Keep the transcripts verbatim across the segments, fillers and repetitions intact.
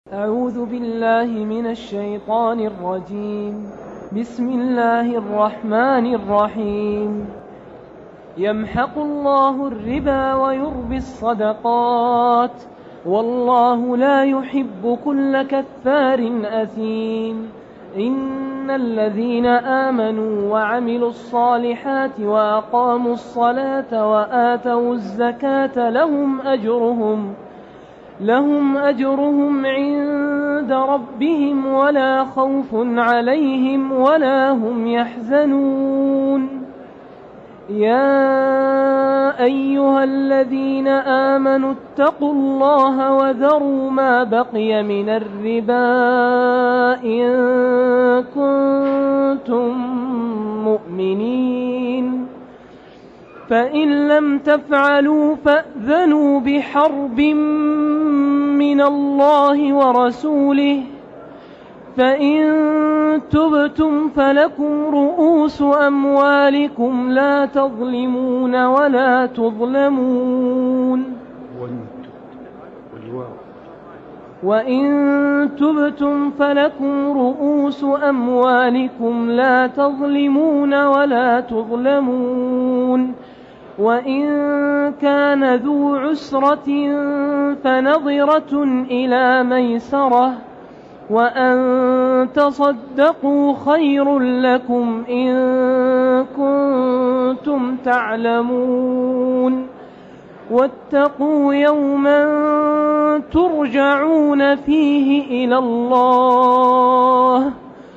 أعوذ بالله من الشيطان الرجيم. بسم الله الرحمن الرحيم. يمحق الله الربا ويربي الصدقات والله لا يحب كل كفار أثيم. إن الذين آمنوا وعملوا الصالحات وأقاموا الصلاة وآتوا الزكاة لهم أجرهم لهم أجرهم عند ربهم ولا خوف عليهم ولا هم يحزنون. يا أيها الذين آمنوا اتقوا الله وذروا ما بقي من الربا إن كنتم مؤمنين، فإن لم تفعلوا فأذنوا بحرب من الله ورسوله، فإن تبتم فلكم رؤوس أموالكم لا تظلمون ولا تظلمون، وإن تبتم فلكم رؤوس أموالكم لا تظلمون ولا تظلمون، وإن كان ذو عسرة فنظرة إلى ميسرة، وأن تصدقوا خير لكم إن كنتم تعلمون. واتقوا يوما ترجعون فيه إلى الله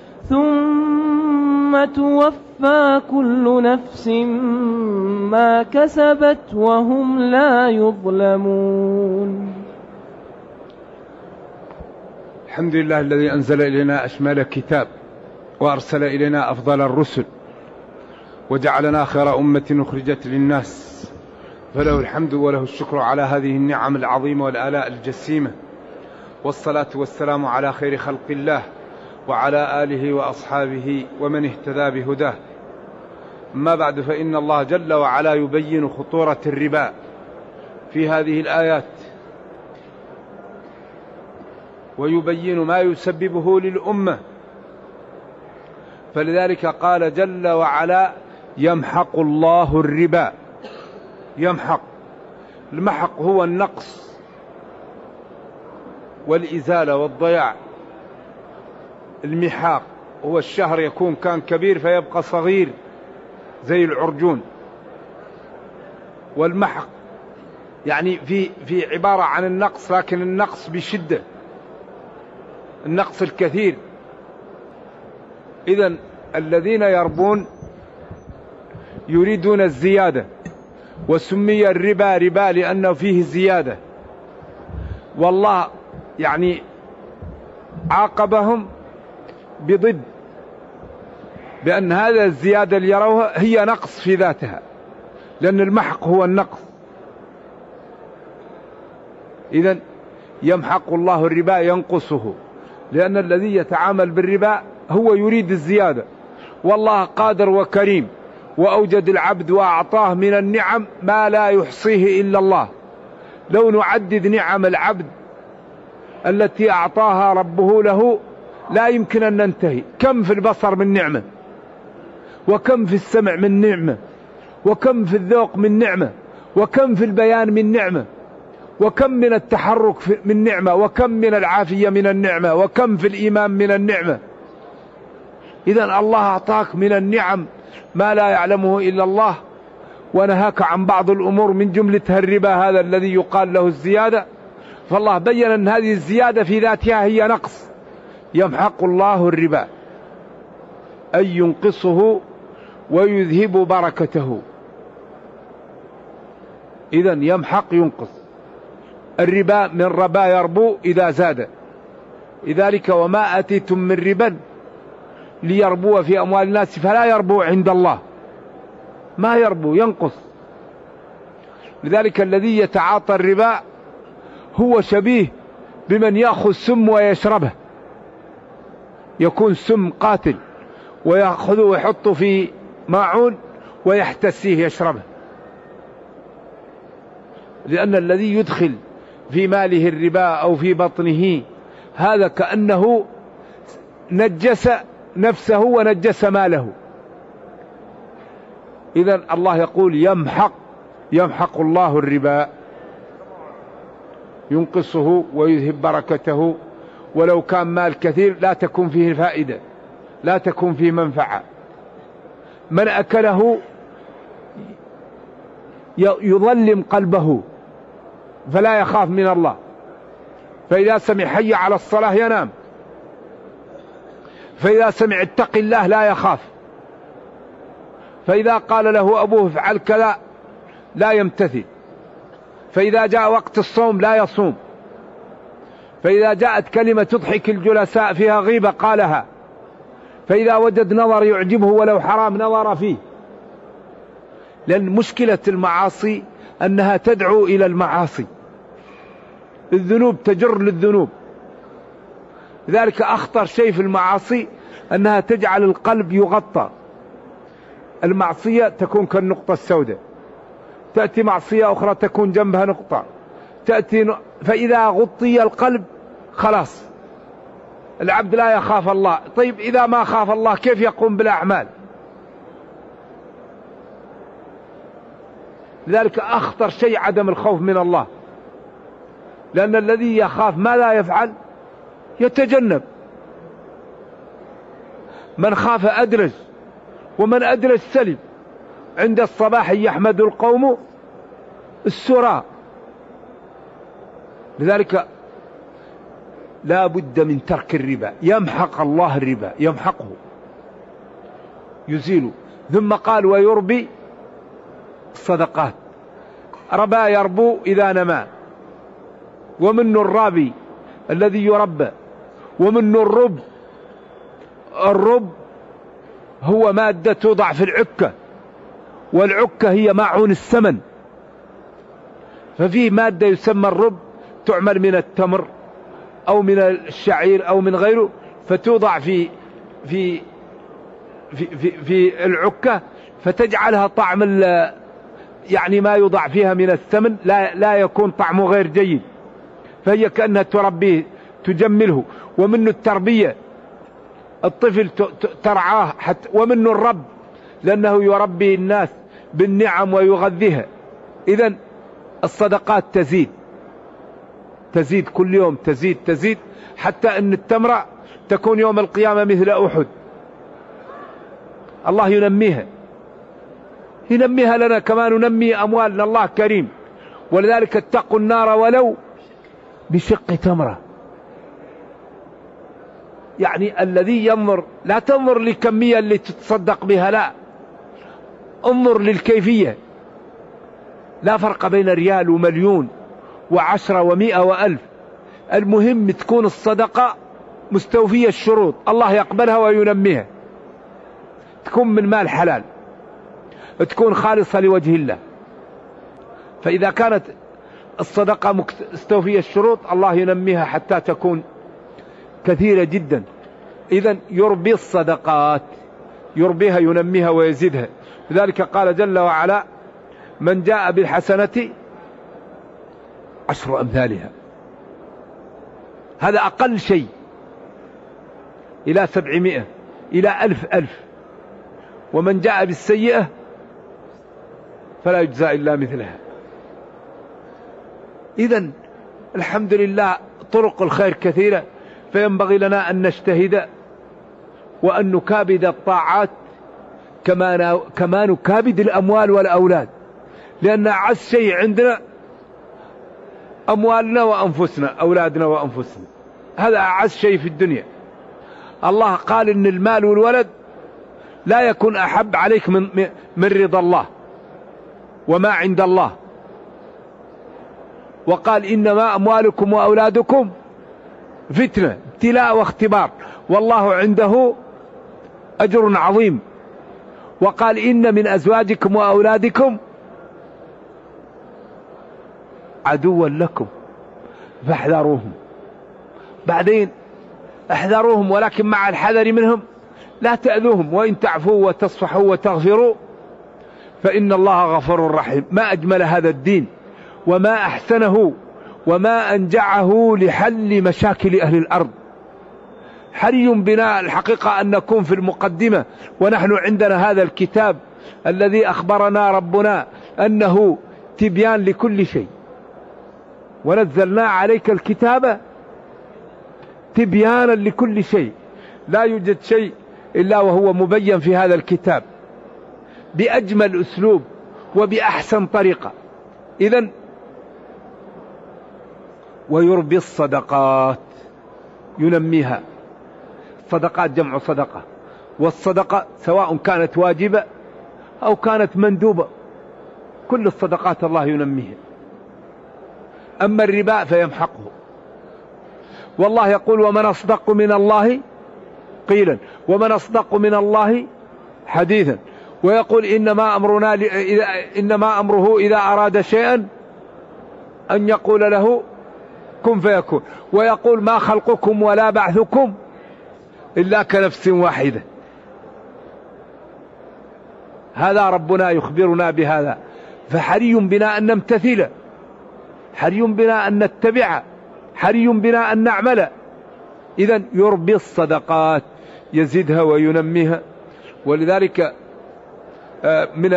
ثم توفى كل نفس ما كسبت وهم لا يظلمون. الحمد لله الذي أنزل إلينا أشمل كتاب وأرسل إلينا أفضل الرسل وجعلنا خير أمة أخرجت للناس، فله الحمد وله الشكر على هذه النعم العظيمة والآلاء الجسيمة، والصلاة والسلام على خير خلق الله وعلى آله وأصحابه ومن اهتدى بهداه. أما بعد، فإن الله جل وعلا يبين خطورة الربا في هذه الآيات ويبين ما يسببه للأمة، فلذلك قال جل وعلا يمحق الله الربا. يمحق، المحق هو النقص والإزالة والضياع. المحاق هو الشهر يكون كان كبير فيبقى صغير زي العرجون، والمحق يعني في في عبارة عن النقص، لكن النقص بشدة، النقص الكثير. إذن الذين يربون يريدون الزيادة، وسمي الربا ربا لأنه فيه زيادة، والله يعني عاقبهم بضد، بأن هذا الزيادة اللي يروها هي نقص في ذاتها، لأن المحق هو النقص. إذن يمحق الله الربا ينقصه، لأن الذي يتعامل بالربا هو يريد الزيادة، والله قادر وكريم وأوجد العبد وأعطاه من النعم ما لا يحصيه إلا الله. لو نعدد نعم العبد التي أعطاها ربه له لا يمكن أن ننتهي. كم في البصر من نعمة، وكم في السمع من نعمة، وكم في الذوق من نعمة، وكم في البيان من نعمة، وكم من التحرك من نعمة، وكم من العافية من النعمة، وكم في الإيمان من النعمة. إذن الله أعطاك من النعم ما لا يعلمه إلا الله، ونهاك عن بعض الأمور من جملتها الربا هذا الذي يقال له الزيادة، فالله بيّن أن هذه الزيادة في ذاتها هي نقص. يمحق الله الربا أي ينقصه ويذهب بركته. إذن يمحق ينقص. الربا من ربا يربو إذا زاد، لذلك وما أتيتم من ربا ليربو في أموال الناس فلا يربو عند الله، ما يربو، ينقص. لذلك الذي يتعاطى الربا هو شبيه بمن يأخذ سم ويشربه، يكون سم قاتل ويأخذه ويحطه في ماعون ويحتسيه يشربه، لأن الذي يدخل في ماله الربا أو في بطنه هذا كأنه نجس نفسه ونجس ماله. إذن الله يقول يمحق يمحق الله الربا، ينقصه ويذهب بركته، ولو كان مال كثير لا تكون فيه فائدة، لا تكون فيه منفعة. من أكله يظلم قلبه فلا يخاف من الله، فإذا سمع حي على الصلاة ينام، فإذا سمع اتق الله لا يخاف، فإذا قال له أبوه افعل كذا لا يمتثل، فإذا جاء وقت الصوم لا يصوم، فإذا جاءت كلمة تضحك الجلساء فيها غيبة قالها، فإذا وجد نظر يعجبه ولو حرام نظر فيه. لأن مشكلة المعاصي أنها تدعو إلى المعاصي، الذنوب تجر للذنوب. لذلك أخطر شيء في المعاصي أنها تجعل القلب يغطى. المعصية تكون كالنقطة السوداء، تأتي معصية أخرى تكون جنبها نقطة، تأتي ن... فإذا غطي القلب خلاص العبد لا يخاف الله. طيب إذا ما خاف الله كيف يقوم بالأعمال؟ لذلك أخطر شيء عدم الخوف من الله، لأن الذي يخاف ما لا يفعل يتجنب. من خاف أدرج، ومن أدرج سلم. عند الصباح يحمد القوم السراء. لذلك لا بد من ترك الربا، يمحق الله الربا، يمحقه يزيله. ثم قال ويربي الصدقات. ربا يربو إذا نما، ومنه الرابي الذي يربى، ومنه الرب. الرب هو مادة توضع في العكة، والعكة هي معون السمن، ففيه مادة يسمى الرب تعمل من التمر أو من الشعير أو من غيره، فتوضع في في في في, في العكة، فتجعلها طعم يعني ما يوضع فيها من الثمن لا لا يكون طعمه غير جيد، فهي كأنها تربيه تجمله. ومنه التربية، الطفل ترعاه حتى. ومنه الرب لأنه يربي الناس بالنعم ويغذيها. إذن الصدقات تزيد تزيد كل يوم، تزيد تزيد حتى أن التمرة تكون يوم القيامة مثل أحد. الله ينميها ينميها لنا كما ننمي أموالنا. الله كريم. ولذلك اتقوا النار ولو بشق تمرة. يعني الذي ينظر، لا تنظر للكمية اللي تتصدق بها، لا، انظر للكيفية. لا فرق بين ريال ومليون وعشرة ومئة وألف، المهم تكون الصدقة مستوفية الشروط، الله يقبلها وينميها، تكون من مال حلال، تكون خالصة لوجه الله. فإذا كانت الصدقة مستوفية الشروط الله ينميها حتى تكون كثيرة جدا. إذن يربي الصدقات، يربيها ينميها ويزيدها. لذلك قال جل وعلا من جاء بالحسنة عشر أمثالها، هذا أقل شيء، إلى سبعمائة إلى ألف ألف. ومن جاء بالسيئة فلا يجزى إلا مثلها. إذن الحمد لله طرق الخير كثيرة، فينبغي لنا أن نجتهد وأن نكابد الطاعات كما كما نكابد الأموال والأولاد، لأن أعز شيء عندنا أموالنا وأنفسنا، أولادنا وأنفسنا، هذا أعز شيء في الدنيا. الله قال إن المال والولد لا يكون أحب عليك من من رضا الله وما عند الله. وقال إنما أموالكم وأولادكم فتنة، ابتلاء واختبار، والله عنده أجر عظيم. وقال إن من أزواجكم وأولادكم عدوا لكم فاحذروهم. بعدين احذروهم ولكن مع الحذر منهم، لا تأذوهم، وإن تعفوا وتصفحوا وتغفروا فإن الله غفور رحيم. ما أجمل هذا الدين وما أحسنه وما أنجعه لحل مشاكل أهل الأرض. حري بنا الحقيقة أن نكون في المقدمة، ونحن عندنا هذا الكتاب الذي أخبرنا ربنا أنه تبيان لكل شيء، ونزلنا عليك الكتاب تبيانا لكل شيء، لا يوجد شيء إلا وهو مبين في هذا الكتاب بأجمل أسلوب وبأحسن طريقة. إذن ويربي الصدقات، ينميها. الصدقات جمع صدقة، والصدقة سواء كانت واجبة أو كانت مندوبة، كل الصدقات الله ينميها. أما الربا فيمحقه. والله يقول ومن أصدق من الله قيلا ومن أصدق من الله حديثا، ويقول إنما أمرنا إذا إنما أمره إذا أراد شيئا أن يقول له كن فيكون، ويقول ما خلقكم ولا بعثكم إلا كنفس واحدة. هذا ربنا يخبرنا بهذا، فحري بنا أن نمتثل، حري بنا أن نتبع، حري بنا أن نعمل. إذن يربي الصدقات، يزيدها وينميها. ولذلك من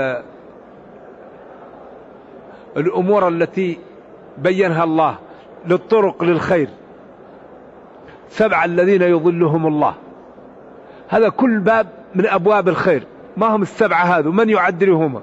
الأمور التي بينها الله للطرق للخير سبع الذين يظلهم الله، هذا كل باب من أبواب الخير. ما هم السبعة هذا؟ من يعدلهما؟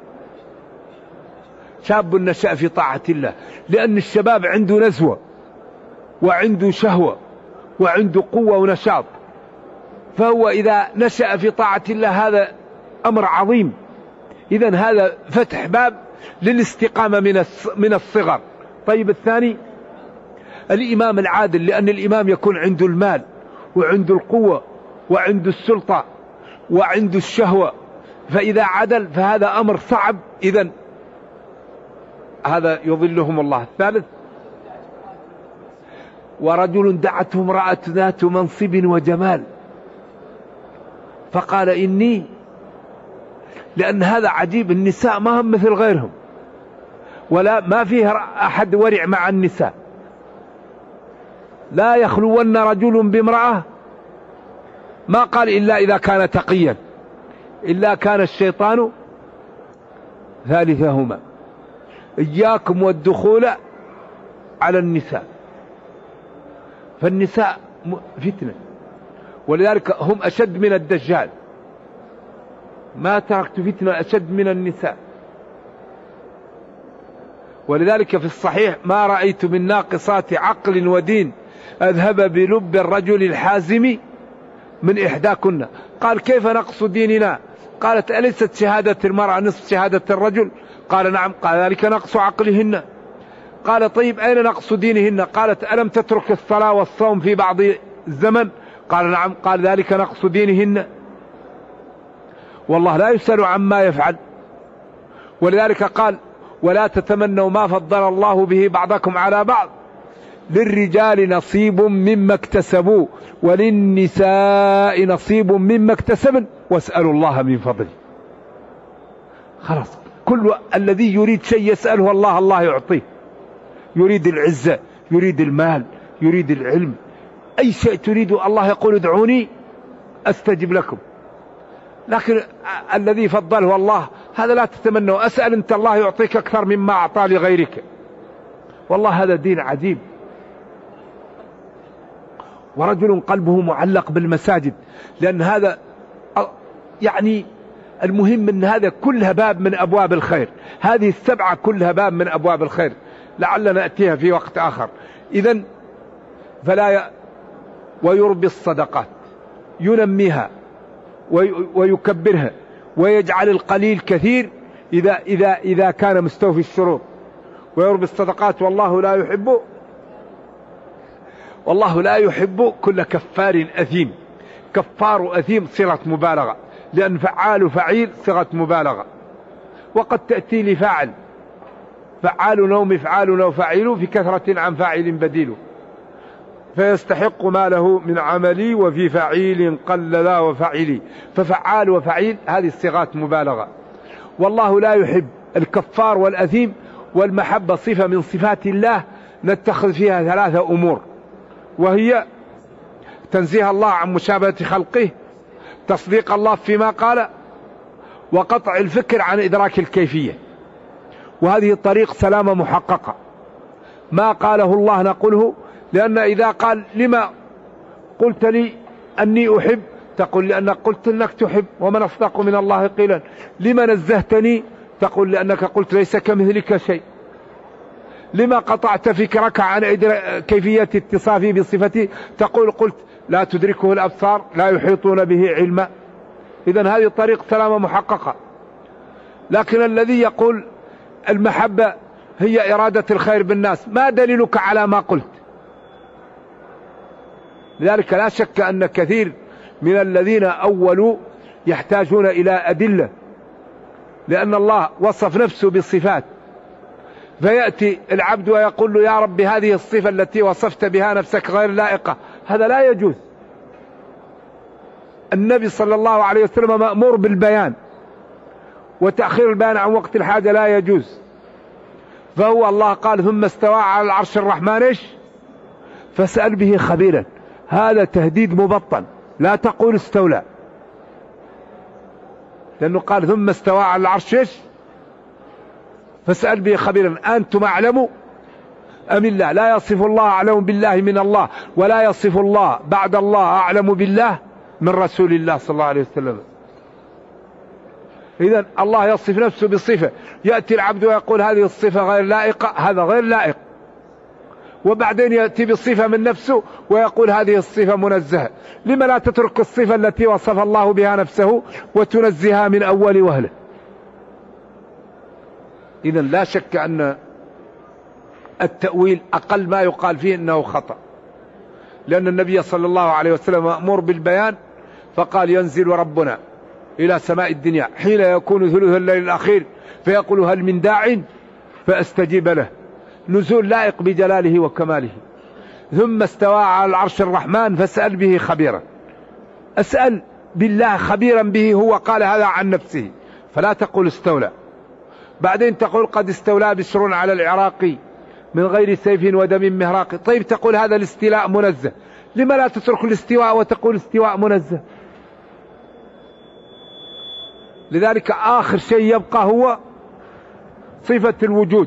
شاب نشأ في طاعة الله، لأن الشباب عنده نزوة وعنده شهوة وعنده قوة ونشاط، فهو إذا نشأ في طاعة الله هذا أمر عظيم. إذن هذا فتح باب للاستقامة من الصغر. طيب الثاني الإمام العادل، لأن الإمام يكون عنده المال وعنده القوة وعنده السلطة وعنده الشهوة، فإذا عدل فهذا أمر صعب. إذن هذا يظلهم الله. الثالث ورجل دعته امرأة ذات منصب وجمال فقال إني، لأن هذا عجيب، النساء ما هم مثل غيرهم، ولا ما فيه أحد ورع مع النساء. لا يخلون رجل بامرأة، ما قال إلا إذا كان تقيا، إلا كان الشيطان ثالثهما. إياكم والدخول على النساء، فالنساء فتنة، ولذلك هم أشد من الدجال. ما تركت فتنة أشد من النساء. ولذلك في الصحيح ما رأيت من ناقصات عقل ودين أذهب بلب الرجل الحازم من إحداكن. قال كيف نقص ديننا؟ قالت أليست شهادة المرأة نصف شهادة الرجل؟ قال نعم. قال ذلك نقص عقلهن. قال طيب أين نقص دينهن؟ قالت ألم تترك الصلاة والصوم في بعض الزمن؟ قال نعم. قال ذلك نقص دينهن. والله لا يسأل عما يفعل. ولذلك قال ولا تتمنوا ما فضل الله به بعضكم على بعض، للرجال نصيب مما اكتسبوا وللنساء نصيب مما اكتسبن واسألوا الله من فضله. خلاص، كل الذي يريد شيء يسأله الله، الله يعطيه. يريد العزة، يريد المال، يريد العلم، أي شيء تريد الله يقول ادعوني أستجب لكم. لكن الذي فضله الله هذا لا تتمنوا. أسأل أنت الله يعطيك أكثر مما أعطى لغيرك. والله هذا دين عجيب. ورجل قلبه معلق بالمساجد، لأن هذا يعني المهم أن هذا كلها باب من أبواب الخير. هذه السبعة كلها باب من أبواب الخير، لعلنا نأتيها في وقت آخر. إذن فلا ي... ويربي الصدقات، ينميها ويكبرها ويجعل القليل كثير إذا, إذا, إذا كان مستوفي الشروط. ويربي الصدقات والله لا يحب والله لا يحب كل كفار أثيم. كفار أثيم صيغة مبالغة، لأن فعال فعيل صيغة مبالغة، وقد تأتي لفاعل. فعال أو مفعال أو فاعل في كثرة عن فاعل بديل، فيستحق ما له من عملي وفي فعيل قل لا وفعلي. ففعال وفعيل هذه الصيغات مبالغة. والله لا يحب الكفار والأثيم، والمحبة صفة من صفات الله نتخذ فيها ثلاثة أمور، وهي تنزيه الله عن مشابهة خلقه، تصديق الله فيما قال، وقطع الفكر عن إدراك الكيفية. وهذه الطريق سلامة محققة. ما قاله الله نقوله، لأن إذا قال لما قلت لي أني أحب، تقول لأنك قلت أنك تحب، ومن أصدق من الله قيلا. لما نزهتني، تقول لأنك قلت ليس كمثلك شيء. لما قطعت فكرك عن كيفية اتصافي بصفتي، تقول قلت لا تدركه الأبصار لا يحيطون به علما. إذن هذه طريق سلامة محققة. لكن الذي يقول المحبة هي إرادة الخير بالناس، ما دليلك على ما قلت؟ لذلك لا شك أن كثير من الذين أولوا يحتاجون إلى أدلة، لأن الله وصف نفسه بالصفات، فيأتي العبد ويقول له يا رب هذه الصفة التي وصفت بها نفسك غير لائقة، هذا لا يجوز. النبي صلى الله عليه وسلم مأمور بالبيان، وتأخير البيان عن وقت الحاجة لا يجوز. فهو الله قال ثم استوى على العرش الرحمن إيش؟ فاسأل به خبيرا. هذا تهديد مبطن، لا تقول استولى، لأنه قال ثم استوى على العرش إيش؟ فاسأل به خبيرا. أنتم أعلموا أم الله؟ لا يصف الله أعلم بالله من الله، ولا يصف الله بعد الله أعلم بالله من رسول الله صلى الله عليه وسلم. إذن الله يصف نفسه بصفة، يأتي العبد ويقول هذه الصفة غير لائقة، هذا غير لائق. وبعدين يأتي بالصفة من نفسه ويقول هذه الصفة منزهة. لما لا تترك الصفة التي وصف الله بها نفسه وتنزهها من أول وهلة؟ إذن لا شك أن التأويل أقل ما يقال فيه أنه خطأ، لأن النبي صلى الله عليه وسلم مأمور بالبيان، فقال ينزل ربنا إلى سماء الدنيا حين يكون ثلث الليل الأخير فيقول هل من داع فأستجيب له. نزول لائق بجلاله وكماله. ثم استوى على العرش الرحمن فاسأل به خبيرا. أسأل بالله خبيرا به، هو قال هذا عن نفسه، فلا تقول استولى. بعدين تقول قد استولى بشر على العراق من غير سيف ودم مهراق. طيب تقول هذا الاستيلاء منزه، لما لا تترك الاستواء وتقول استواء منزه؟ لذلك آخر شيء يبقى هو صفة الوجود.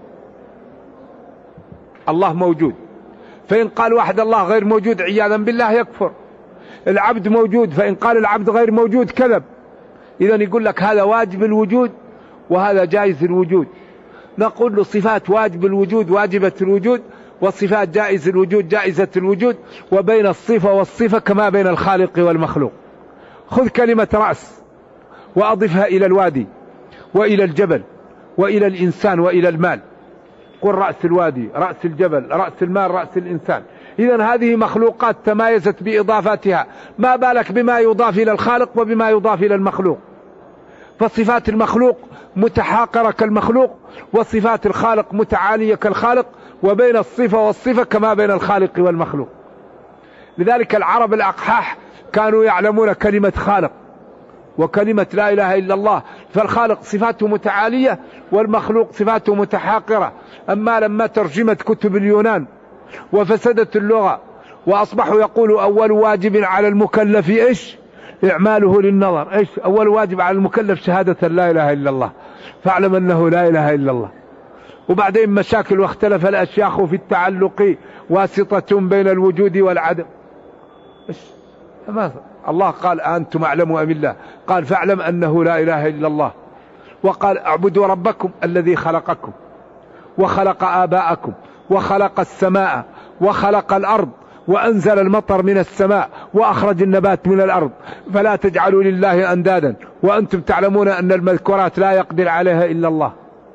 الله موجود، فإن قال واحد الله غير موجود عياذا بالله يكفر. العبد موجود، فإن قال العبد غير موجود كذب. إذن يقول لك هذا واجب الوجود وهذا جائز الوجود. نقول له صفات واجب الوجود واجبة الوجود، وصفات جائز الوجود جائزة الوجود، وبين الصفة والصفة كما بين الخالق والمخلوق. خذ كلمة رأس وأضفها إلى الوادي وإلى الجبل وإلى الإنسان وإلى المال. قل رأس الوادي، رأس الجبل، رأس المال، رأس الإنسان. إذن هذه مخلوقات تمايزت بإضافتها، ما بالك بما يضاف إلى الخالق وبما يضاف إلى المخلوق. فصفات المخلوق متحاقرة كالمخلوق، وصفات الخالق متعالية كالخالق، وبين الصفة والصفة كما بين الخالق والمخلوق. لذلك العرب الأقحاح كانوا يعلمون كلمة خالق وكلمة لا إله إلا الله، فالخالق صفاته متعالية والمخلوق صفاته متحاقرة. أما لما ترجمت كتب اليونان وفسدت اللغة وأصبحوا يقولوا أول واجب على المكلف إيش؟ إعماله للنظر. إيش أول واجب على المكلف؟ شهادة لا إله إلا الله، فاعلم أنه لا إله إلا الله. وبعدين مشاكل، واختلف الأشياخ في التعلق واسطة بين الوجود والعدم. إيش الله قال أنتم أعلموا أم الله؟ قال فاعلم أنه لا إله إلا الله. وقال اعبدوا ربكم الذي خلقكم وخلق آباءكم وخلق السماء وخلق الأرض وأنزل المطر من السماء وأخرج النبات من الأرض، فلا تجعلوا لله أندادا وأنتم تعلمون أن المذكورات لا يقدر عليها إلا الله.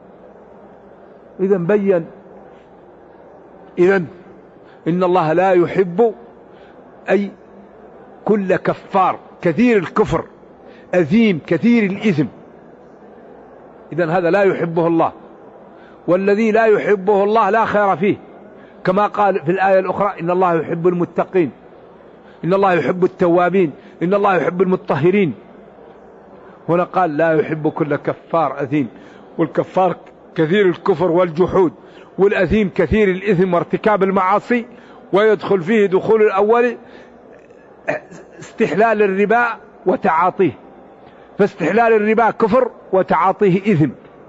إذن بين إذن إن الله لا يحب أي كل كفار كثير الكفر أثيم كثير الإثم. إذن هذا لا يحبه الله، والذي لا يحبه الله لا خير فيه، كما قال في الآية الأخرى إن الله يحب المتقين، إن الله يحب التوابين، إن الله يحب المطهرين. هنا قال لا يحب كل كفار أثيم، والكفار كثير الكفر والجحود، والأثيم كثير الإثم وارتكاب المعاصي، ويدخل فيه دخول الأول استحلال الربا وتعاطيه، فاستحلال الربا كفر وتعاطيه إثم.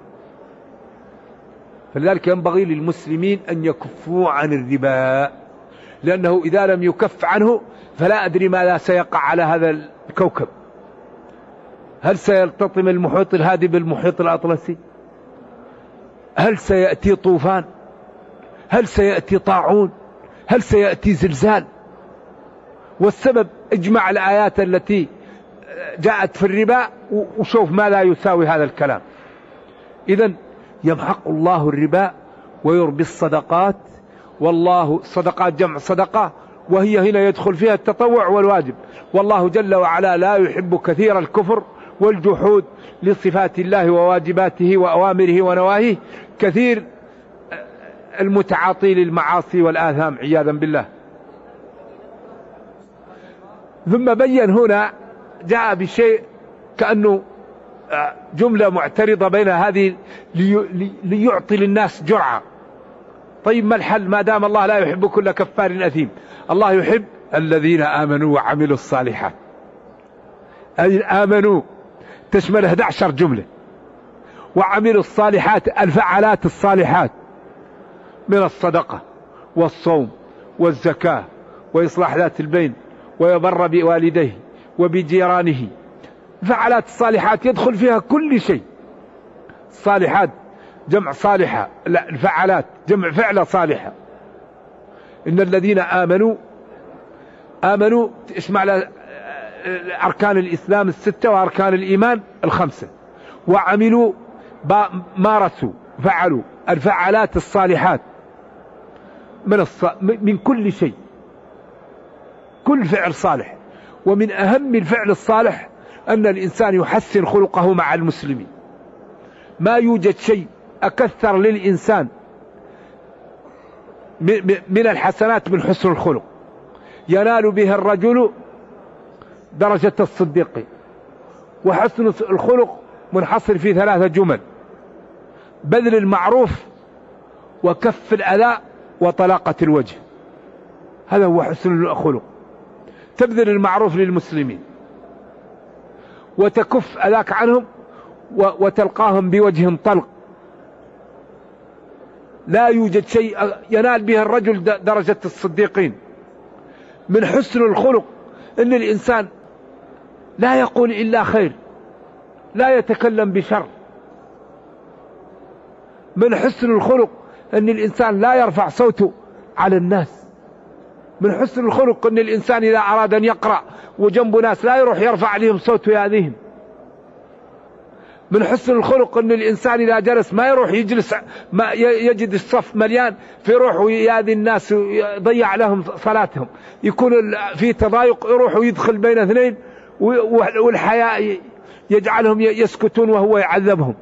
فلذلك ينبغي للمسلمين أن يكفوا عن الربا، لأنه إذا لم يكف عنه فلا أدري ماذا سيقع على هذا الكوكب. هل سيلتطم المحيط الهادي بالمحيط الأطلسي؟ هل سيأتي طوفان؟ هل سيأتي طاعون؟ هل سيأتي زلزال؟ والسبب اجمع الآيات التي جاءت في الربا وشوف ما لا يساوي هذا الكلام. إذن يمحق الله الربا ويربي الصدقات، والله صدقات جمع صدقة، وهي هنا يدخل فيها التطوع والواجب. والله جل وعلا لا يحب كثير الكفر والجحود لصفات الله وواجباته وأوامره ونواهيه، كثير المتعاطي للمعاصي والآثام عياذا بالله. ثم بين هنا جاء بشيء كأنه جملة معترضة بين هذه ليعطي للناس جرعة. طيب ما الحل ما دام الله لا يحب كل كفار أثيم؟ الله يحب الذين آمنوا وعملوا الصالحات. أي آمنوا تشمل أحد عشر جملة، وعملوا الصالحات الفعالات الصالحات من الصدقة والصوم والزكاة وإصلاح ذات البين ويبر بوالديه وبجيرانه. فعالات الصالحات يدخل فيها كل شيء. الصالحات جمع صالحة، لا الفعالات جمع فعلة صالحة. إن الذين آمنوا آمنوا اسمع أركان الإسلام الستة وأركان الإيمان الخمسة، وعملوا مارسوا فعلوا الفعالات الصالحات من, الص... من كل شيء، كل فعل صالح. ومن أهم الفعل الصالح أن الإنسان يحسن خلقه مع المسلمين. ما يوجد شيء أكثر للإنسان من الحسنات من حسن الخلق. ينال به الرجل درجة الصديق. وحسن الخلق منحصر في ثلاثة جمل: بذل المعروف وكف الأذى وطلاقة الوجه. هذا هو حسن الخلق. تبذل المعروف للمسلمين وتكف أذاك عنهم وتلقاهم بوجه طلق. لا يوجد شيء ينال به الرجل درجة الصديقين. من حسن الخلق أن الإنسان لا يقول إلا خير، لا يتكلم بشر. من حسن الخلق أن الإنسان لا يرفع صوته على الناس. من حسن الخلق أن الإنسان إذا أراد أن يقرأ وجنب ناس لا يروح يرفع عليهم صوته يأذيهم. من حسن الخلق أن الإنسان إذا جلس ما يروح يجلس ما يجد الصف مليان فيروح ويأذي الناس ويضيع لهم صلاتهم. يكون في تضايق يروح ويدخل بين اثنين والحياء يجعلهم يسكتون وهو يعذبهم.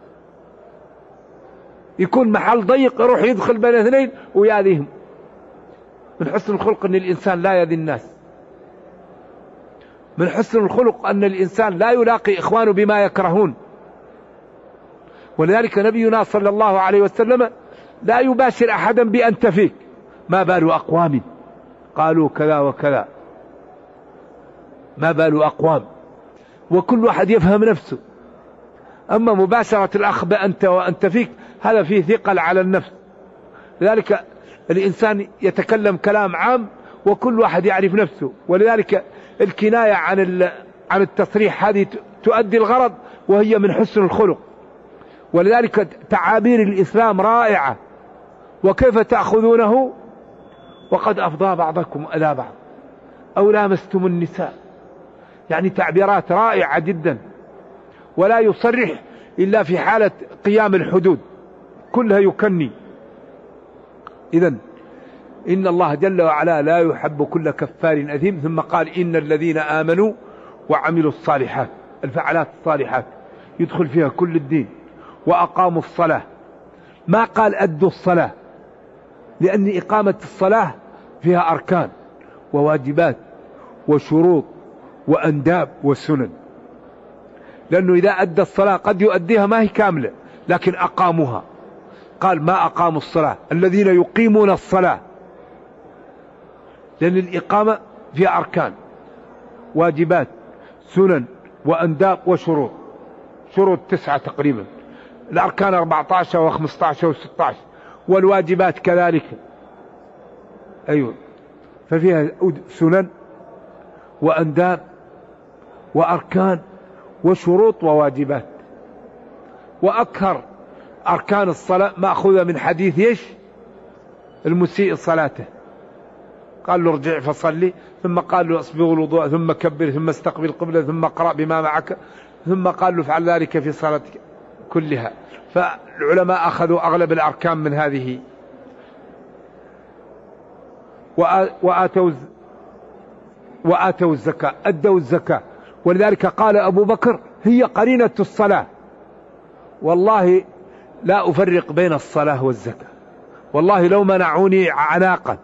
يكون محل ضيق يروح يدخل بين اثنين ويأذيهم. من حسن الخلق أن الإنسان لا يأذي الناس. من حسن الخلق أن الإنسان لا يلاقي إخوانه بما يكرهون. ولذلك نبينا صلى الله عليه وسلم لا يباشر أحدا بأنت فيك. ما بال أقوام قالوا كذا وكذا، ما بال أقوام، وكل واحد يفهم نفسه. أما مباشرة الأخ بأنت وأنت فيك هذا فيه ثقل على النفس. لذلك الإنسان يتكلم كلام عام وكل واحد يعرف نفسه. ولذلك الكناية عن عن التصريح هذه تؤدي الغرض، وهي من حسن الخلق. ولذلك تعابير الإسلام رائعة. وكيف تأخذونه وقد أفضى بعضكم إلى بعض أو لامستم النساء. يعني تعبيرات رائعة جدا، ولا يصرح إلا في حالة قيام الحدود، كلها يكني. إذن إن الله جل وعلا لا يحب كل كفار أثيم. ثم قال إن الذين آمنوا وعملوا الصالحات، الفعلات الصالحات يدخل فيها كل الدين، وأقاموا الصلاة. ما قال أدوا الصلاة، لأن إقامة الصلاة فيها أركان وواجبات وشروط وأنداب وسنن. لأنه إذا أدى الصلاة قد يؤديها ما هي كاملة، لكن أقاموها. قال ما أقاموا الصلاة الذين يقيمون الصلاة، لأن الإقامة فيها أركان، واجبات، سنن، وأنداب، وشروط. شروط تسعة تقريبا، الأركان أربعة عشر وخمسة عشر وستة عشر، والواجبات كذلك. أيوة، ففيها سنن وأنداب وأركان وشروط وواجبات. وأكثر أركان الصلاة مأخوذة من حديث إيش؟ المسيء صلاته، قال له ارجع فصلي، ثم قال له اصبغ الوضوء، ثم كبر، ثم استقبل القبلة، ثم اقرأ بما معك، ثم قال له افعل ذلك في صلاتك كلها. فالعلماء أخذوا أغلب الأركان من هذه. وآتوا وآتوا الزكاة، أدوا الزكاة. ولذلك قال أبو بكر هي قرينة الصلاة. والله لا أفرق بين الصلاة والزكاة، والله لو منعوني عناقا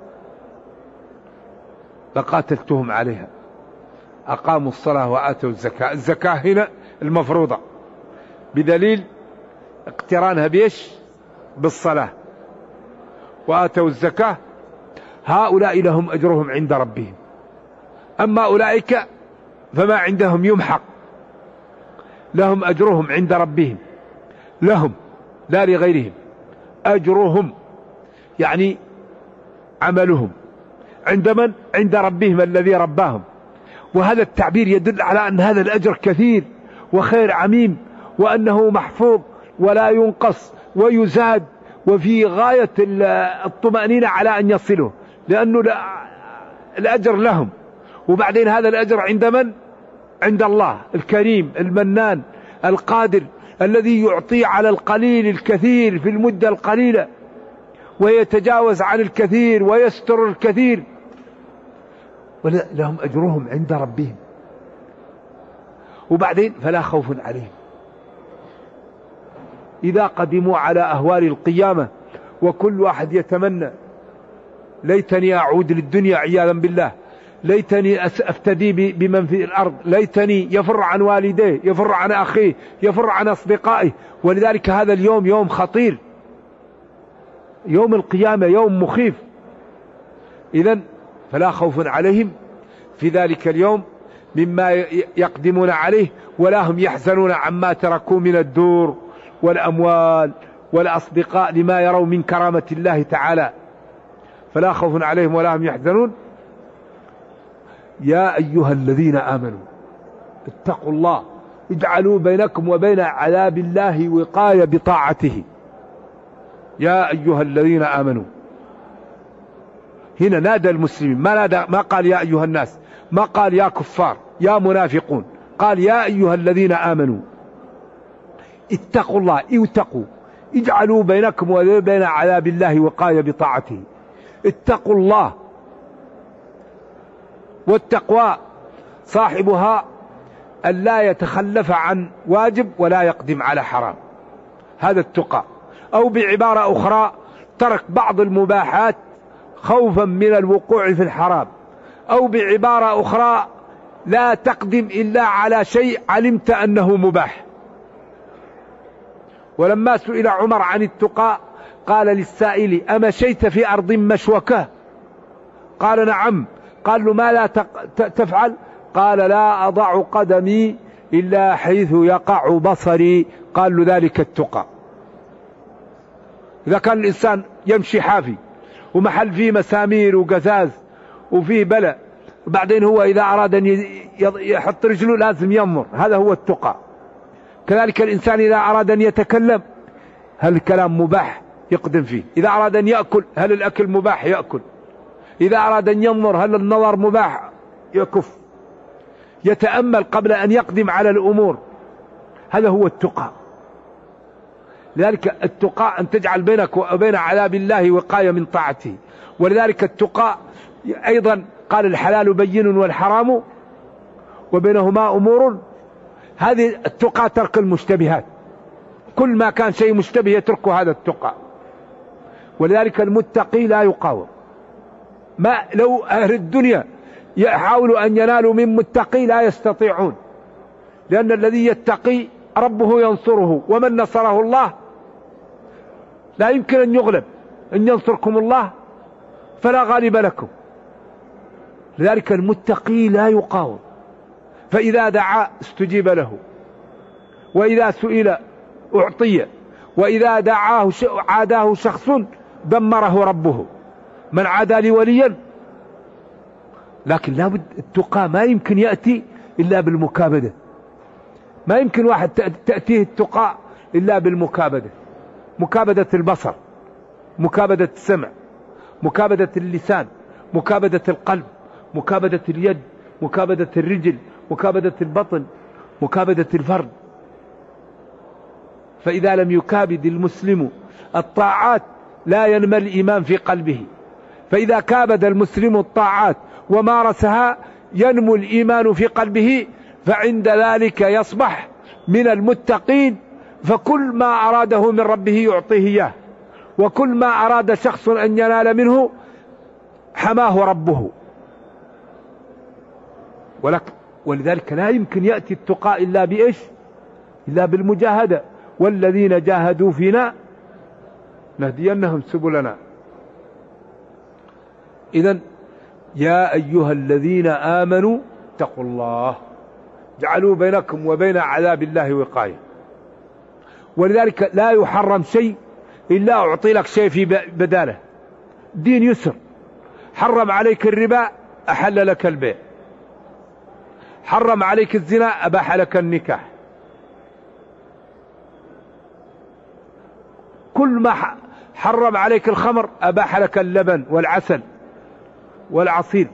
لقاتلتهم عليها. أقاموا الصلاة وآتوا الزكاة. الزكاة هنا المفروضة بدليل اقترانها بيش؟ بالصلاة. وآتوا الزكاة هؤلاء لهم أجرهم عند ربهم، أما أولئك فما عندهم يمحق، لهم أجرهم عند ربهم، لهم لا لغيرهم، أجرهم يعني عملهم عند من؟ عند ربهم الذي رباهم. وهذا التعبير يدل على أن هذا الأجر كثير وخير عميم، وأنه محفوظ ولا ينقص ويزاد، وفي غاية الطمأنينة على أن يصله، لأنه الأجر لهم. وبعدين هذا الأجر عند من؟ عند الله الكريم المنان القادر، الذي يعطي على القليل الكثير في المدة القليلة، ويتجاوز عن الكثير ويستر الكثير. ولهم أجرهم عند ربهم. وبعدين فلا خوف عليهم إذا قدموا على أهوال القيامة. وكل واحد يتمنى ليتني أعود للدنيا عياذا بالله، ليتني أفتدي بمن في الأرض، ليتني يفر عن والديه، يفر عن أخيه، يفر عن أصدقائه. ولذلك هذا اليوم يوم خطير، يوم القيامة يوم مخيف. إذن فلا خوف عليهم في ذلك اليوم مما يقدمون عليه، ولا هم يحزنون عما تركوا من الدور والأموال والأصدقاء لما يروا من كرامة الله تعالى. فلا خوف عليهم ولا هم يحزنون. يا أيها الذين آمنوا اتقوا الله اجعلوا بينكم وبين عذاب الله وقاية بطاعته. يا أيها الذين آمنوا، هنا نادى المسلمين، ما نادى، ما قال يا أيها الناس، ما قال يا كفار يا منافقون، قال يا أيها الذين آمنوا اتقوا الله، اتقوا اجعلوا بينكم وبين عذاب الله وقاية بطاعته. اتقوا الله. والتقوى صاحبها أن لا يتخلف عن واجب ولا يقدم على حرام، هذا التقى. أو بعبارة أخرى ترك بعض المباحات خوفا من الوقوع في الحرام. أو بعبارة أخرى لا تقدم إلا على شيء علمت أنه مباح. ولما سئل عمر عن التقى قال للسائل أمشيت في أرض مشوكة؟ قال نعم. قال له ما لا تفعل؟ قال لا أضع قدمي إلا حيث يقع بصري. قال له ذلك التقى. إذا كان الإنسان يمشي حافي ومحل فيه مسامير وقزاز وفيه بلع، وبعدين هو إذا أراد أن يحط رجله لازم ينظر، هذا هو التقى. كذلك الإنسان إذا أراد أن يتكلم هل الكلام مباح يقدم فيه، إذا أراد أن يأكل هل الأكل مباح يأكل، إذا أراد أن ينظر هل النظر مباح يكف، يتأمل قبل أن يقدم على الأمور. هذا هو التقى. لذلك التقى أن تجعل بينك وبين عذاب الله وقاية من طاعته. ولذلك التقى أيضا قال الحلال بين والحرام وبينهما أمور. هذه التقى ترك المشتبهات، كل ما كان شيء مشتبه يتركه، هذا التقى. ولذلك المتقي لا يقاوم. ما لو أهل الدنيا يحاولوا أن ينالوا من متقي لا يستطيعون، لأن الذي يتقي ربه ينصره، ومن نصره الله لا يمكن أن يغلب. إن ينصركم الله فلا غالب لكم. لذلك المتقي لا يقاوم، فإذا دعا استجيب له، وإذا سئل أعطي، وإذا دعاه عاداه شخص دمره ربه. من عادى لي وليا. لكن لابد التقى ما يمكن يأتي إلا بالمكابدة. ما يمكن واحد تأتيه التقى إلا بالمكابدة. مكابدة البصر، مكابدة السمع، مكابدة اللسان، مكابدة القلب، مكابدة اليد، مكابدة الرجل، مكابدة البطن، مكابدة الفرد. فإذا لم يكابد المسلم الطاعات لا ينمى الإيمان في قلبه. فإذا كابد المسلم الطاعات ومارسها ينمو الإيمان في قلبه، فعند ذلك يصبح من المتقين. فكل ما أراده من ربه يعطيه إياه، وكل ما أراد شخص أن ينال منه حماه ربه. ولذلك لا يمكن يأتي التقى إلا بإيش؟ إلا بالمجاهدة. والذين جاهدوا فينا نهدينهم سبلنا. إذن يا أيها الذين آمنوا اتقوا الله جعلوا بينكم وبين عذاب الله وقاية. ولذلك لا يحرم شيء إلا أعطي لك شيء في بداله. دين يسر. حرم عليك الربا أحل لك البيع. حرم عليك الزنا أباح لك النكاح. كل ما حرم عليك الخمر أباح لك اللبن والعسل والعصير.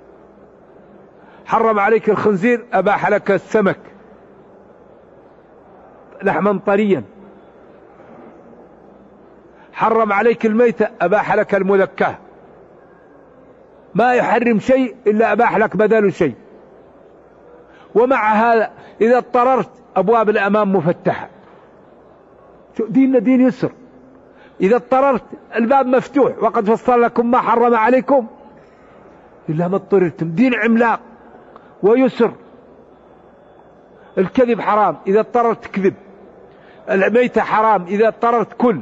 حرم عليك الخنزير أباح لك السمك لحما طريا. حرم عليك الميتة أباح لك المذكاه. ما يحرم شيء إلا أباح لك بدل شيء. ومع هذا إذا اضطررت أبواب الأمام مفتحة. ديننا دين يسر. إذا اضطررت الباب مفتوح. وقد فصل لكم ما حرم عليكم إلا ما اضطررتم. دين عملاق ويسر. الكذب حرام إذا اضطررت كذب. الميتة حرام إذا اضطررت كل.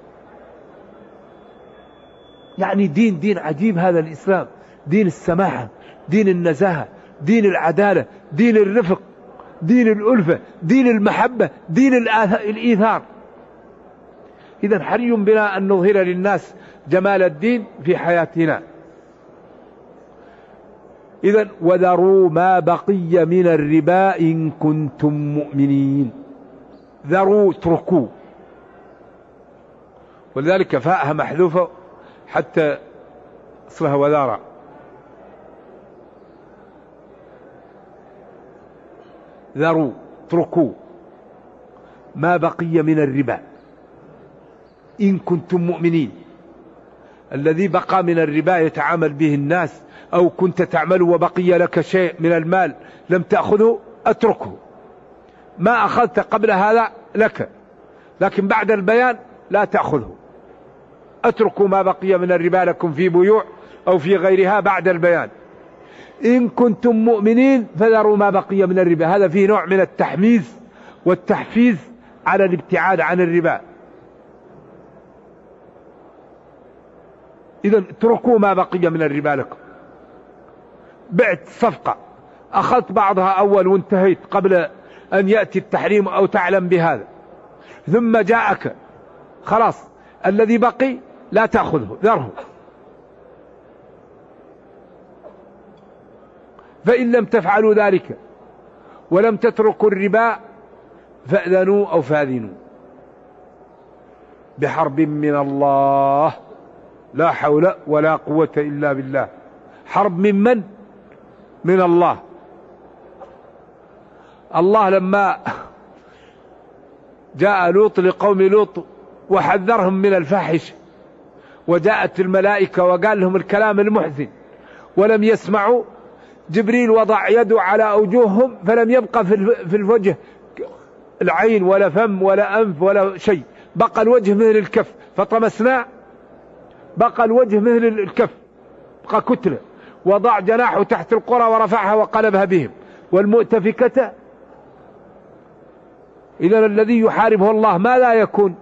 يعني دين دين عجيب هذا الإسلام. دين السماحة، دين النزاهة، دين العدالة، دين الرفق، دين الألفة، دين المحبة، دين الإيثار. إذن حري بنا أن نظهر للناس جمال الدين في حياتنا. إذن وذروا ما بقي من الربا إن كنتم مؤمنين. ذروا اتركوا. ولذلك فاءها محذوفة حتى أصلها وذارا. ذروا اتركوا ما بقي من الربا إن كنتم مؤمنين. الذي بقى من الربا يتعامل به الناس، أو كنت تعمل وبقي لك شيء من المال لم تأخذه أتركه. ما أخذت قبل هذا لك، لكن بعد البيان لا تأخذه. أتركوا ما بقي من الربا لكم في بيوع أو في غيرها بعد البيان. إن كنتم مؤمنين فذروا ما بقي من الربا. هذا فيه نوع من التحميز والتحفيز على الابتعاد عن الربا. إذن اتركوا ما بقي من الربا لكم. بعت صفقة أخذت بعضها أول وانتهيت قبل أن يأتي التحريم أو تعلم بهذا، ثم جاءك خلاص الذي بقي لا تأخذه، ذره. فإن لم تفعلوا ذلك ولم تتركوا الربا فأذنوا أو فاذنوا بحرب من الله لا حول ولا قوة إلا بالله. حرب من من؟ من الله. الله لما جاء لوط لقوم لوط وحذرهم من الفاحش، وجاءت الملائكة وقال لهم الكلام المحزن ولم يسمعوا، جبريل وضع يده على أوجههم فلم يبقى في الوجه العين ولا فم ولا أنف ولا شيء، بقى الوجه مثل الكف، فطمسنا بقى الوجه مثل الكف، بقى كتلة. وضع جناحه تحت القرى ورفعها وقلبها بهم، والمؤتفكة إذن الذي يحاربه الله ما لا يكون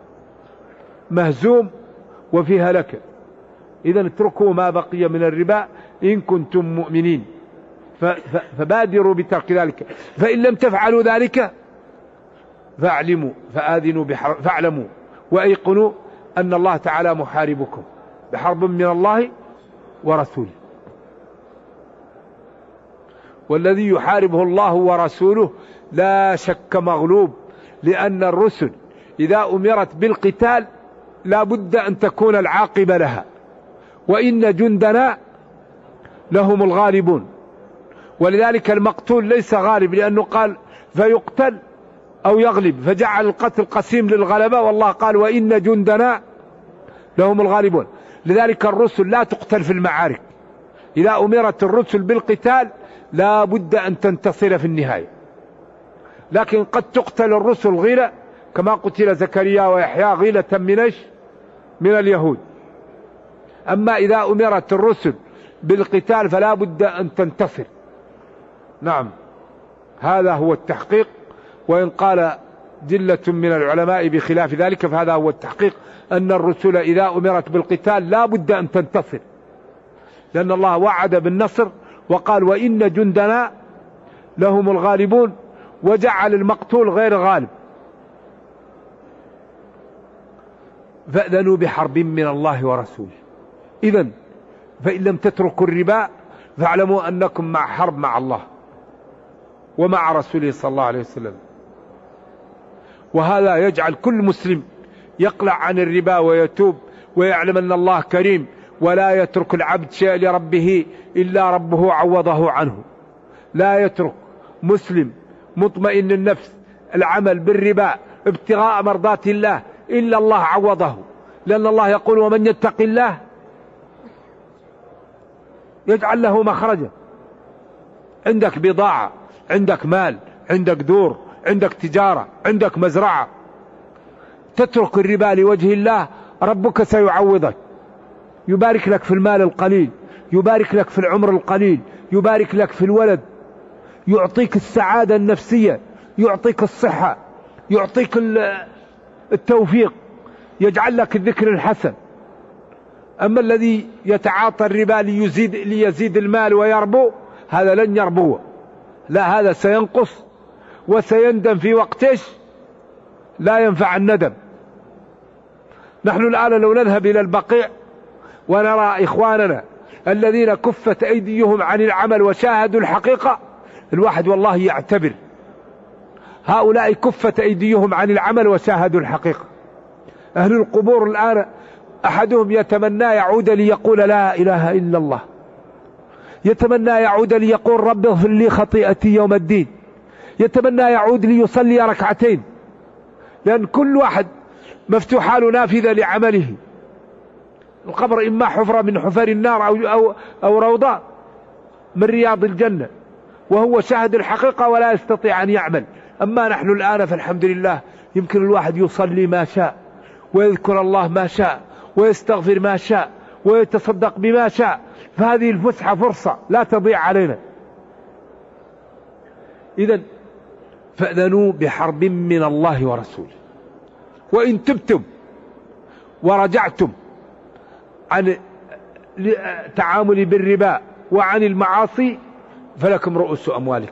مهزوم وفي هلكة. إذن اتركوا ما بقي من الربا إن كنتم مؤمنين، فبادروا بترك ذلك، فإن لم تفعلوا ذلك فاعلموا فآذنوا بحرب فاعلموا وأيقنوا أن الله تعالى محاربكم بحرب من الله ورسوله. والذي يحاربه الله ورسوله لا شك مغلوب، لأن الرسل إذا أمرت بالقتال لا بد أن تكون العاقبة لها، وإن جندنا لهم الغالبون. ولذلك المقتول ليس غالب، لأنه قال فيقتل أو يغلب، فجعل القتل قسيم للغلبة، والله قال وإن جندنا لهم الغالبون. لذلك الرسل لا تقتل في المعارك، إذا أمرت الرسل بالقتال لا بد أن تنتصر في النهاية. لكن قد تقتل الرسل غيلة كما قتل زكريا ويحيى غيلة من من اليهود. أما إذا أمرت الرسل بالقتال فلا بد أن تنتصر. نعم، هذا هو التحقيق، وإن قال جلة من العلماء بخلاف ذلك فهذا هو التحقيق، أن الرسل إذا أمرت بالقتال لا بد أن تنتصر، لأن الله وعد بالنصر وقال وإن جندنا لهم الغالبون، وجعل المقتول غير غالب. فأذنوا بحرب من الله ورسوله. إذن فإن لم تتركوا الربا فاعلموا أنكم مع حرب مع الله ومع رسوله صلى الله عليه وسلم. وهذا يجعل كل مسلم يقلع عن الربا ويتوب ويعلم أن الله كريم، ولا يترك العبد شيء لربه إلا ربه عوضه عنه. لا يترك مسلم مطمئن النفس العمل بالربا ابتغاء مرضات الله إلا الله عوضه، لأن الله يقول ومن يتق الله يجعل له مخرجا. عندك بضاعة، عندك مال، عندك دور، عندك تجارة، عندك مزرعة، تترك الربا لوجه الله ربك سيعوضك، يبارك لك في المال القليل، يبارك لك في العمر القليل، يبارك لك في الولد، يعطيك السعادة النفسية، يعطيك الصحة، يعطيك التوفيق، يجعل لك الذكر الحسن. أما الذي يتعاطى الربا ليزيد, ليزيد المال ويربو، هذا لن يربو، لا، هذا سينقص وسيندم في وقتش لا ينفع الندم. نحن الآن لو نذهب إلى البقيع ونرى إخواننا الذين كفت أيديهم عن العمل وشاهدوا الحقيقة، الواحد والله يعتبر هؤلاء كفت أيديهم عن العمل وشاهدوا الحقيقة. أهل القبور الآن أحدهم يتمنى يعود ليقول لا إله إلا الله، يتمنى يعود ليقول رب اغفر لي خطيئتي يوم الدين، يتمنى يعود ليصلي ركعتين، لأن كل واحد مفتوحة له نافذة لعمله. القبر إما حفرة من حفر النار أو, أو, أو روضة من رياض الجنة، وهو شاهد الحقيقة ولا يستطيع أن يعمل. أما نحن الآن فالحمد لله يمكن الواحد يصلي ما شاء ويذكر الله ما شاء ويستغفر ما شاء ويتصدق بما شاء، فهذه الفسحة فرصة لا تضيع علينا. إذن فأذنوا بحرب من الله ورسوله، وإن تبتم ورجعتم عن التعامل بالربا وعن المعاصي فلكم رؤوس أموالكم.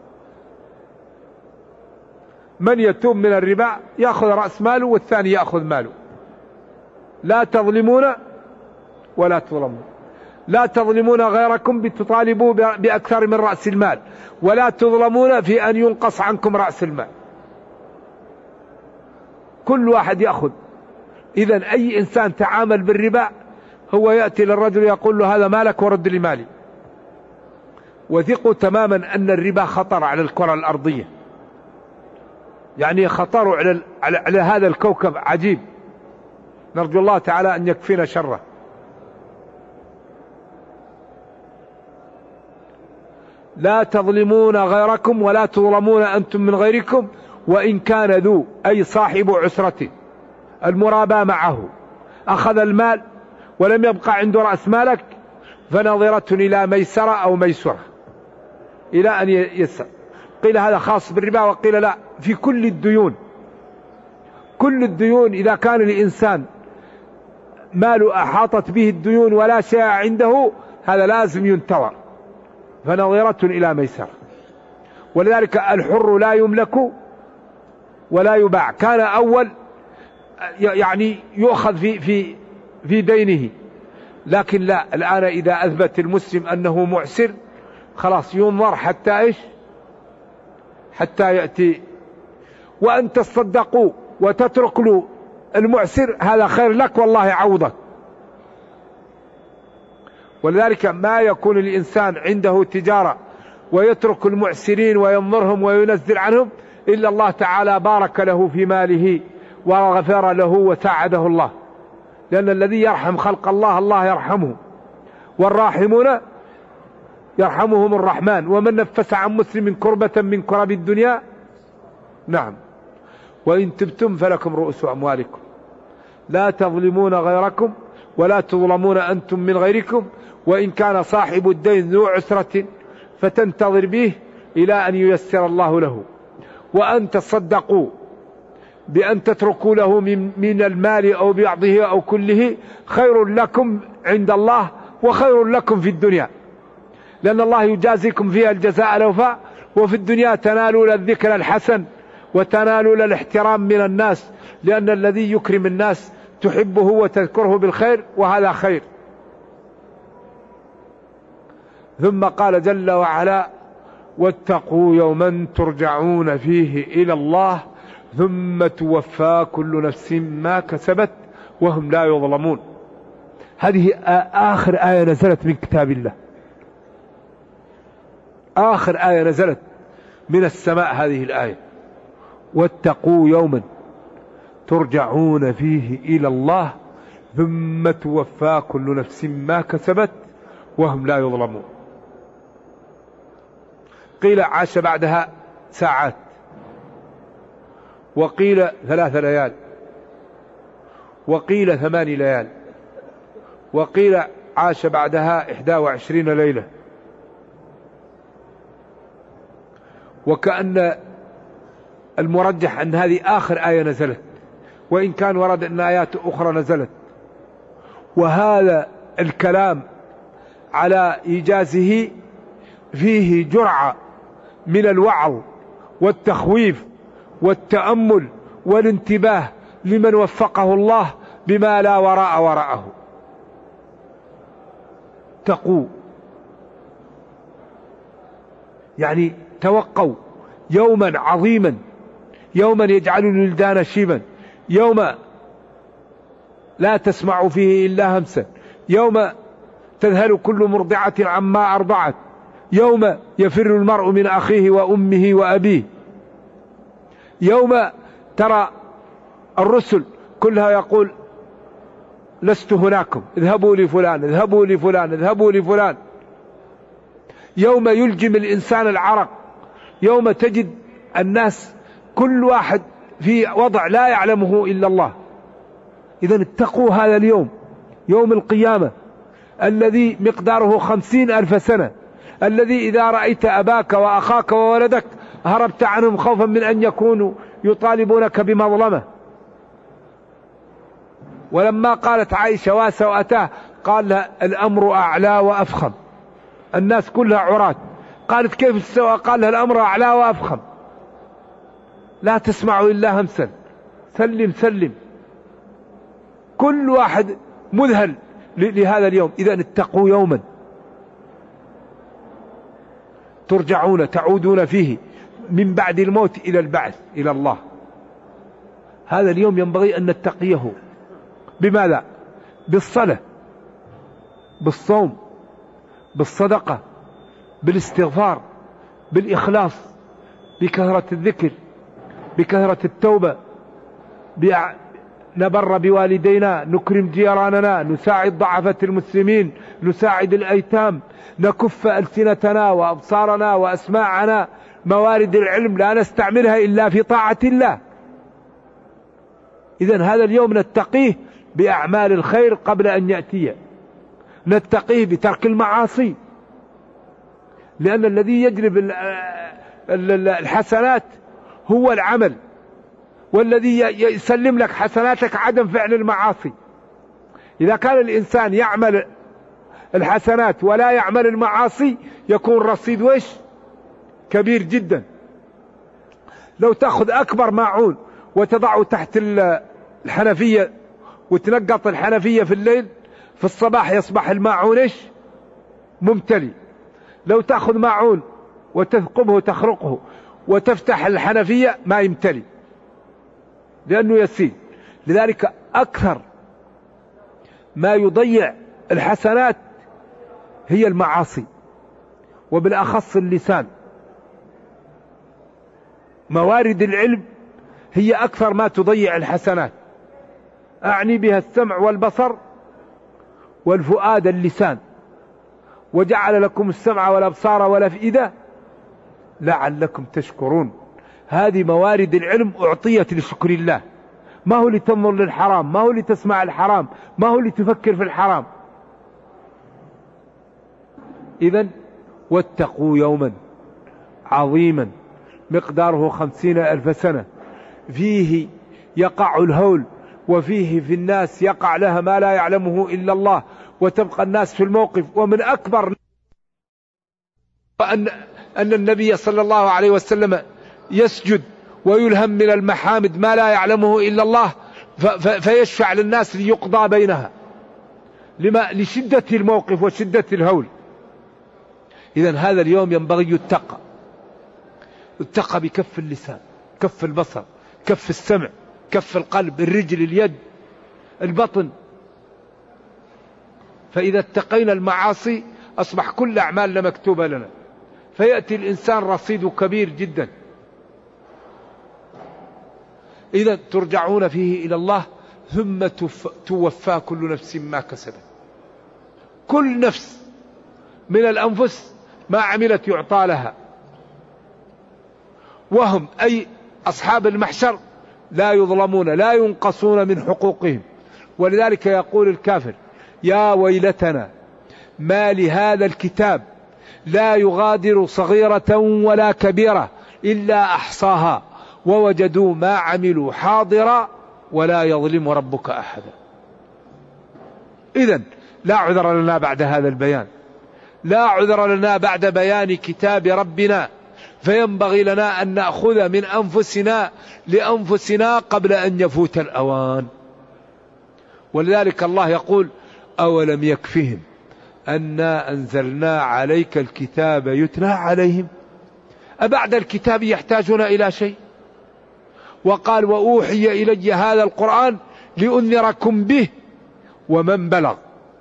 من يتوب من الربا يأخذ رأس ماله والثاني يأخذ ماله. لا تظلمون ولا تظلمون، لا تظلمون غيركم بتطالبوا بأكثر من رأس المال، ولا تظلمون في أن ينقص عنكم رأس المال. كل واحد يأخذ. إذن أي إنسان تعامل بالربا هو يأتي للرجل يقول له هذا مالك ورد لي مالي. وثقوا تماما أن الربا خطر على الكرة الأرضية، يعني خطر على, على, على هذا الكوكب عجيب، نرجو الله تعالى أن يكفينا شره. لا تظلمون غيركم ولا تظلمون أنتم من غيركم وإن كان ذو، أي صاحب عسرة، المرابى معه، أخذ المال ولم يبقى عنده رأس مالك فنظرة إلى ميسرة أو ميسرة إلى أن يسر. قيل هذا خاص بالربا وقيل لا، في كل الديون. كل الديون إذا كان الإنسان ماله أحاطت به الديون ولا شيء عنده، هذا لازم ينتظر، فنظرة إلى ميسر. ولذلك الحر لا يملك ولا يباع. كان أول يعني يؤخذ في في في دينه، لكن لا، الآن إذا أثبت المسلم أنه معسر خلاص ينظر حتى إيش؟ حتى يأتي. وأن تصدقوا وتترك له المعسر هذا خير لك والله يعوضك. ولذلك ما يكون الإنسان عنده تجارة ويترك المعسرين وينظرهم وينزل عنهم إلا الله تعالى بارك له في ماله وغفر له وساعده الله، لأن الذي يرحم خلق الله الله يرحمه، والراحمون يرحمهم الرحمن. ومن نفس عن مسلم كربة من كرب الدنيا نعم وإن تبتم فلكم رؤوس أموالكم لا تظلمون غيركم ولا تظلمون أنتم من غيركم، وإن كان صاحب الدين ذو عسرة فتنتظر به إلى أن ييسر الله له. وأن تصدقوا بأن تتركوا له من, من المال أو بعضه أو كله خير لكم عند الله وخير لكم في الدنيا، لأن الله يجازيكم فيها الجزاء الأوفى، وفي الدنيا تنالون الذكر الحسن وتنالون الاحترام من الناس، لأن الذي يكرم الناس تحبه وتذكره بالخير، وهذا خير. ثم قال جل وعلا واتقوا يوما ترجعون فيه إلى الله ثم توفى كل نفس ما كسبت وهم لا يظلمون. هذه آخر آية نزلت من كتاب الله، آخر آية نزلت من السماء هذه الآية، واتقوا يوما ترجعون فيه إلى الله ثم توفى كل نفس ما كسبت وهم لا يظلمون. قيل عاش بعدها ساعات، وقيل ثلاث ليال، وقيل ثمان ليال، وقيل عاش بعدها إحدى وعشرين ليلة. وكأن المرجح أن هذه آخر آية نزلت، وإن كان ورد أن آيات أخرى نزلت. وهذا الكلام على إيجازه فيه جرعة من الوعظ والتخويف والتأمل والانتباه لمن وفقه الله بما لا وراء وراءه. تقوا يعني توقوا يوما عظيما، يوما يجعل الولدان شيبا، يوم لا تسمع فيه إلا همسا، يوم تذهل كل مرضعة عما أرضعت، يوم يفر المرء من أخيه وأمه وأبيه، يوم ترى الرسل كلها يقول لست هناكم اذهبوا لفلان اذهبوا لفلان اذهبوا لفلان، يوم يلجم الإنسان العرق، يوم تجد الناس كل واحد في وضع لا يعلمه إلا الله. إذن اتقوا هذا اليوم، يوم القيامة الذي مقداره خمسين ألف سنة، الذي إذا رأيت أباك وأخاك وولدك هربت عنهم خوفا من أن يكونوا يطالبونك بمظلمة. ولما قالت عائشة وسوأتاه قال لها الأمر أعلى وأفخم، الناس كلها عراة. قالت كيف السوء؟ قال لها الأمر أعلى وأفخم، لا تسمع إلا همسا، سلم سلم، كل واحد مذهل لهذا اليوم. إذا اتقوا يوما ترجعون تعودون فيه من بعد الموت إلى البعث إلى الله. هذا اليوم ينبغي أن نتقيه. بماذا؟ بالصلاة، بالصوم، بالصدقة، بالاستغفار، بالإخلاص، بكثرة الذكر، بكثرة التوبة، نبر بوالدينا، نكرم جيراننا، نساعد ضعفة المسلمين، نساعد الأيتام، نكف ألسنتنا وأبصارنا وأسماعنا، موارد العلم لا نستعملها إلا في طاعة الله. إذن هذا اليوم نتقيه بأعمال الخير قبل أن يأتي، نتقيه بترك المعاصي، لأن الذي يجلب الحسنات هو العمل، والذي يسلم لك حسناتك عدم فعل المعاصي. إذا كان الإنسان يعمل الحسنات ولا يعمل المعاصي يكون رصيد وش كبير جدا. لو تأخذ أكبر ماعون وتضعه تحت الحنفية وتنقط الحنفية في الليل، في الصباح يصبح الماعون إيش ممتلي. لو تأخذ ماعون وتثقبه تخرقه وتفتح الحنفية ما يمتلي لأنه يسيل. لذلك أكثر ما يضيع الحسنات هي المعاصي، وبالأخص اللسان. موارد العلم هي أكثر ما تضيع الحسنات، أعني بها السمع والبصر والفؤاد اللسان. وجعل لكم السمع والأبصار والأفئدة لعلكم تشكرون. هذه موارد العلم أعطيت لشكر الله، ما هو لتنظر للحرام، ما هو لتسمع الحرام، ما هو لتفكر في الحرام. إذن واتقوا يوما عظيما مقداره خمسين ألف سنة فيه يقع الهول، وفيه في الناس يقع لها ما لا يعلمه إلا الله، وتبقى الناس في الموقف. ومن أكبر أن, أن النبي صلى الله عليه وسلم يسجد ويلهم من المحامد ما لا يعلمه إلا الله فيشفع للناس ليقضى بينها، لما لشدة الموقف وشدة الهول. إذن هذا اليوم ينبغي يتقى، يتقى بكف اللسان، كف البصر، كف السمع، كف القلب، الرجل، اليد، البطن. فإذا اتقينا المعاصي أصبح كل أعمالنا مكتوبة لنا، فيأتي الإنسان رصيد كبير جدا. إذا ترجعون فيه إلى الله ثم توفى كل نفس ما كسبت. كل نفس من الأنفس ما عملت يعطى لها، وهم أي أصحاب المحشر لا يظلمون، لا ينقصون من حقوقهم. ولذلك يقول الكافر يا ويلتنا ما لهذا الكتاب لا يغادر صغيرة ولا كبيرة إلا أحصاها ووجدوا ما عملوا حاضرا ولا يظلم ربك أحدا. إذن لا عذر لنا بعد هذا البيان، لا عذر لنا بعد بيان كتاب ربنا، فينبغي لنا أن نأخذ من أنفسنا لأنفسنا قبل أن يفوت الأوان. ولذلك الله يقول أولم يكفهم أنا أنزلنا عليك الكتاب يتلى عليهم. أبعد الكتاب يحتاجون إلى شيء؟ وقال وأوحي إلي هذا القرآن لأنذركم به ومن بلغ.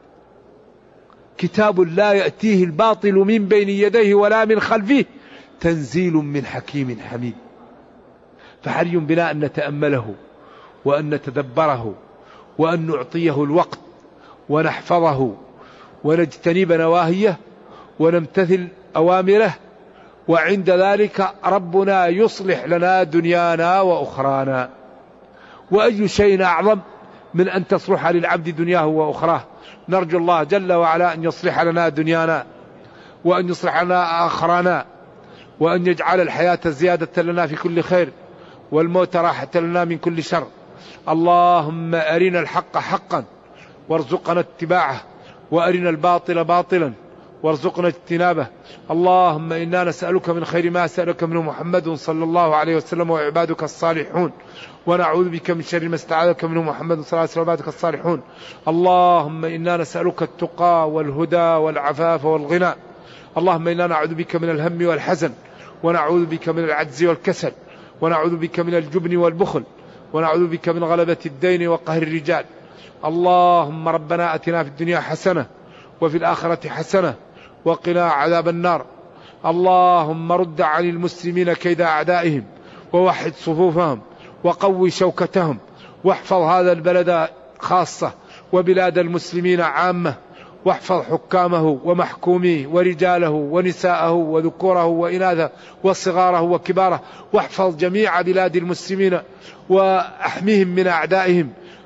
كتاب لا يأتيه الباطل من بين يديه ولا من خلفه تنزيل من حكيم حميد. فحري بنا أن نتأمله وأن نتدبره وأن نعطيه الوقت ونحفظه ونجتنب نواهيه ونمتثل أوامره، وعند ذلك ربنا يصلح لنا دنيانا وأخرانا. وأي شيء أعظم من أن تصلح للعبد دنياه وأخراه. نرجو الله جل وعلا أن يصلح لنا دنيانا وأن يصلح لنا آخرانا، وأن يجعل الحياة زيادة لنا في كل خير والموت راحة لنا من كل شر. اللهم أرنا الحق حقا وارزقنا اتباعه، وأرنا الباطل باطلا وارزقنا اجتنابه. اللهم إنا نسألك من خير ما سألك منه محمد صلى الله عليه وسلم وعبادك الصالحون، ونعوذ بك من شر ما استعاذك منه محمد صلى الله عليه وسلم وعبادك الصالحون. اللهم إنا نسألك التقى والهدى والعفاف والغنى. اللهم إنا نعوذ بك من الهم والحزن، ونعوذ بك من العجز والكسل، ونعوذ بك من الجبن والبخل، ونعوذ بك من غلبة الدين وقهر الرجال. اللهم ربنا أتنا في الدنيا حسنة وفي الآخرة حسنة وقنا عذاب النار. اللهم رد عن المسلمين كيد أعدائهم، ووحد صفوفهم، وقوي شوكتهم، واحفظ هذا البلد خاصة وبلاد المسلمين عامة، واحفظ حكامه ومحكوميه ورجاله ونساءه وذكوره وإناثه وصغاره وكباره، واحفظ جميع بلاد المسلمين وأحميهم من أعدائهم،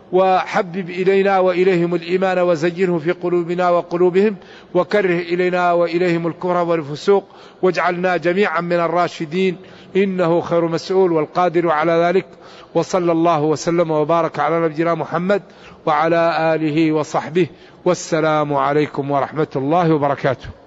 وحبب إلينا وإليهم الإيمان وزينه في قلوبنا وقلوبهم وكره إلينا وإليهم الكفر والفسوق واجعلنا جميعا من الراشدين إنه خير مسؤول والقادر على ذلك. وصلى الله وسلم وبارك على نبينا محمد وعلى آله وصحبه، والسلام عليكم ورحمة الله وبركاته.